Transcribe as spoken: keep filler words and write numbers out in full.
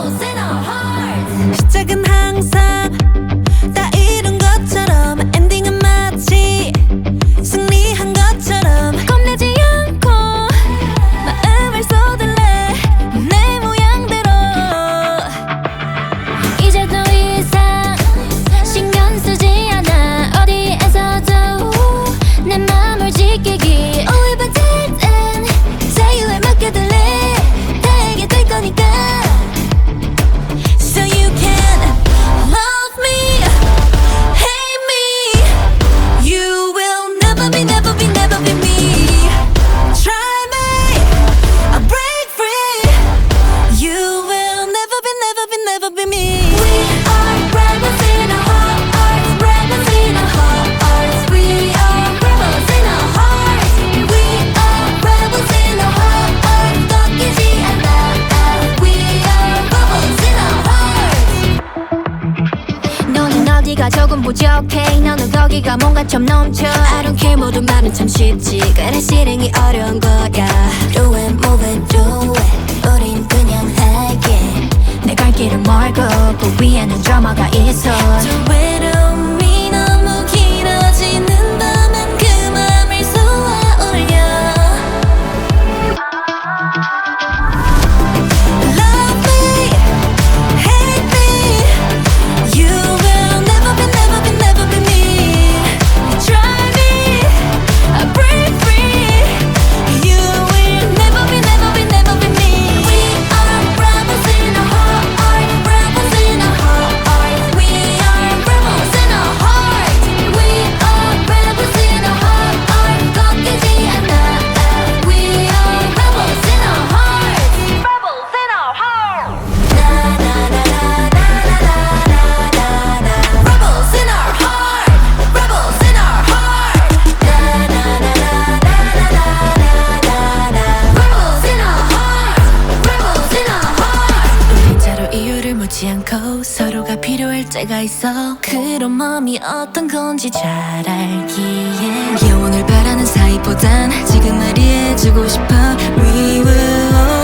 rebels in our hearts. 시작은 항상 다 이룬 것처럼 엔딩은 마치 승리한 것처럼 겁내지 않고 마음을 쏟을래 내 모양대로. 이제 더 이상 신경 쓰지 않아 어디에서도 내 맘을 지키기. Oh if I did then 자유에 맡겨둘래. 다에게 될 거니까. So you can love me, hate me, you will never be, never be, never be me. Try me, I'll break free, you will never be, never be, never be me. We are rebels in our hearts, rebels in our hearts. We are rebels in our hearts. We are rebels in our hearts. 꺾이지 않아. We are rebels in our hearts. 너는 어디가 조금 부족해. 너는 거기가 뭔가 좀 넘쳐. I don't care 모든 말은 참 쉽지. 그래 실행이 어려운 거야. Do it, move it, do it. 우린 그냥 할게. 내 갈 길은 멀고 그 위에는 드라마가 있어. 저 외로움이 너무 길어지는다면 그 맘을 쏘아 올려. Love me, hate me, you will never be, never be, never be me. Try me, I'll break free, you will never be, never be, never be me. We are rebels in our hearts, rebels in our hearts. We are rebels in our hearts. We are rebels in our hearts. 꺾이지 않아. We are rebels in our hearts. Rebels in our hearts. Na na na na na na na na na. Rebels in our heart. Rebels in our heart. Na na na na na na na na na. Rebels in our heart. Rebels in our heart. 우린 서로 이유를 묻지 않고 서로가 필요할 때가 있어. 그런 마음이 어떤 건지 잘 알기에 영원을 바라는 사이보단 지금 날 이해해주고 싶어. We will